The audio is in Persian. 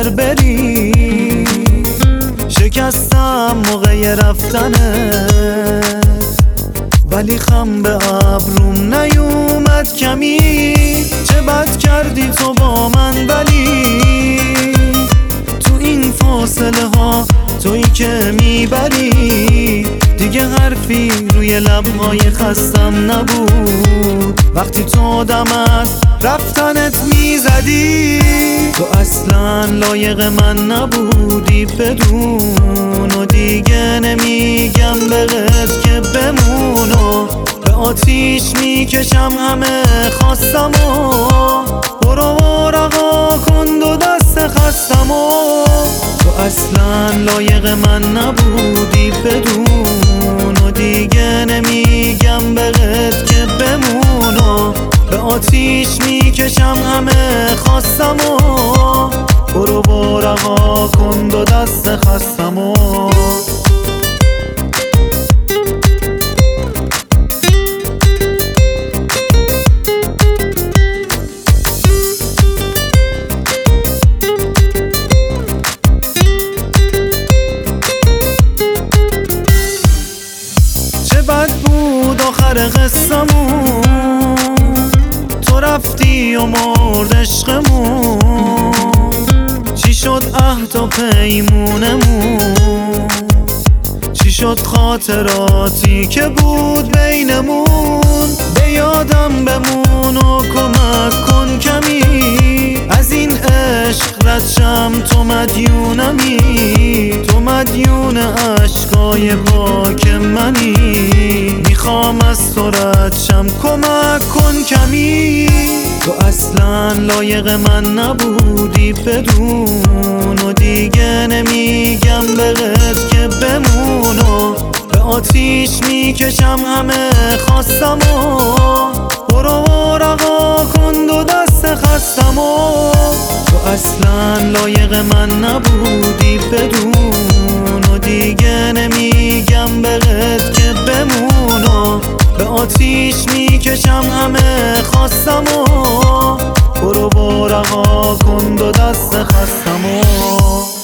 منتظر بری. شکستم موقع رفتنت ولی خم به ابروم نیومد کمی. چه بد کردی تو با من ولی تو این فاصله ها تویی که میبری. دیگه حرفی روی لبهای خستم نبود وقتی تو دم از رفتنت میزدی. تو اصلا لایق من نبودی بدون و دیگه نمیگم بهت که بمون و به آتیش میکشم همه خواستم و برو و رها کن دو دست خستم و تو اصلا لایق من نبودی بدون و دیگه نمیگم بهت که بمون و به آتیش میکشم همه خواستم و برو و رها کن دو دست خستم و بد بود آخر قصمون تو رفتی و مرد عشقمون. چی شد عهد و پیمونمون؟ چی شد خاطراتی که بود بینمون؟ به یادم بمون و کمک کن کمی از این عشق رد شم. تو مدیونمی تو مدیون عشقای پاک منی. میخوام از تو رد شم کمک کن کمی. تو اصلا لایق من نبودی بدون و دیگه نمیگم بهت که بمون و به آتیش میکشم همه خواستم و برو و رها کن دو دست خستم و تو اصلا لایق من نبودی بدون و دیگه نمیگم بهت که بمون و به آتیش میکشم همه خواستم و برو و رها کن دو دست خستم و